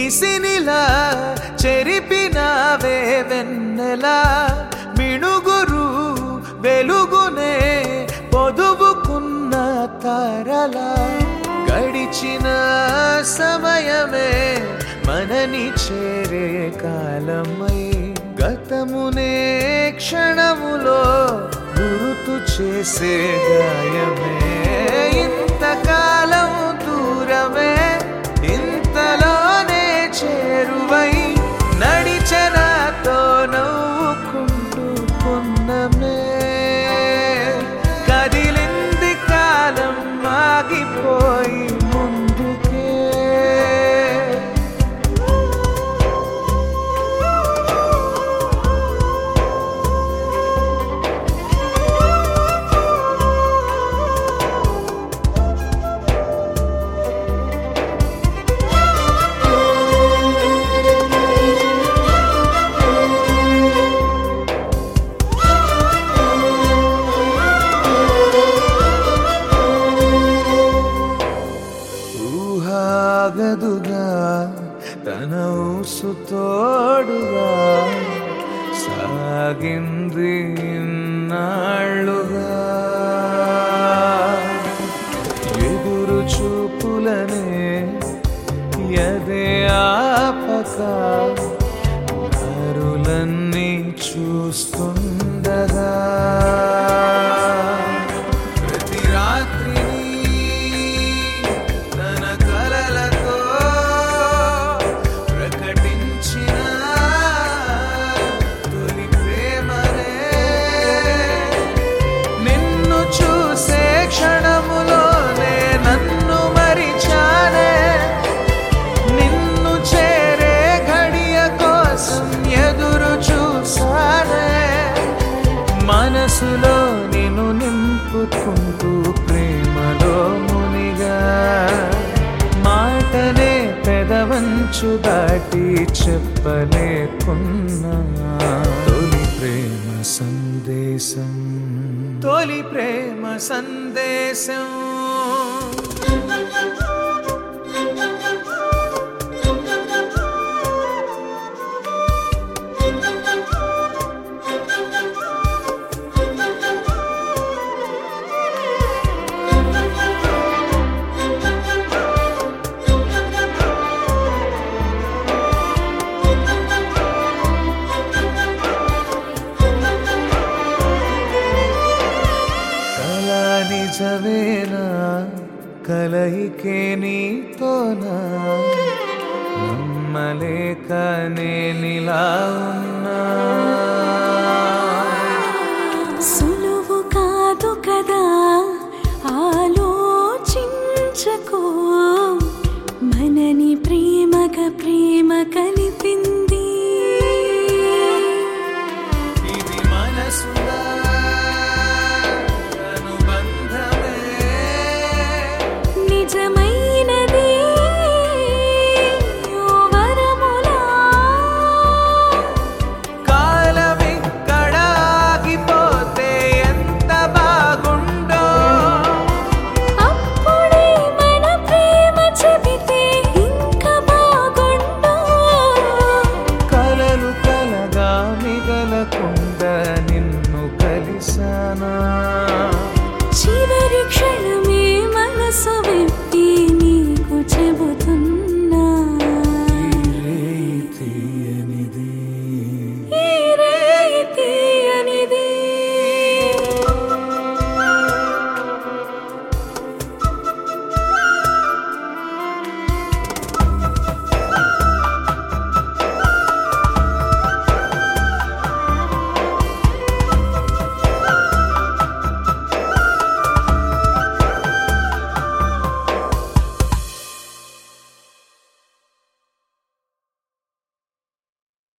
నిసినిలా చెరిపినావే వెన్నెలా మిణుగురు వెలుగునే పొదువుకున్న తారలా గడిచిన సమయమే మనని చేరే కాలమై గతమునే క్షణములో గుర్తు చేసే గాయమే ఇంతకాలం దూరమే ఇంతలోనే చేరువై నడిచనాతో నవ్వుకుంటూ పున్నమే కదిలింది కాలం ఆగిపోయి ముందుకే ఊహాగదుగా తన ఊసు తోడుగా సాగింది ఇన్నాళ్ళుగా ఎదురు చూపులనే ఎదే ఆపక దారులన్నీ చూస్తుండగా ప్రతి రాత్రిని తన కలలతో ప్రకటించిన తొలి ప్రేమనే నిన్ను చూసే క్షణములోనే నన్ను మరిచానే నిన్ను చేరే ఘడియ కోసం ఎదురు చూసానే మనసులో నిన్ను నింపుకుంటూ ప్రేమలో మునిగా మాటనే పెదవంచు దాటి చెప్పలేకున్నా తొలి ప్రేమ సందేశం తొలి ప్రేమ సందేశం నిజమేనా కలయికే నీతోనా నమ్మలేక నేనిలా ఉన్నా సులువు కాదు కదా ఆలోచించకో మనని ప్రేమగా ప్రేమ కలిపింది ఇది మనసులా నిజమైనది ఓ వరములా కాలమిక్కడ ఆగిపోతే ఎంత బాగుండో అప్పుడే మన ప్రేమ చెబితే ఇంకా బాగుండు కలలు కలగా మిగలకుండా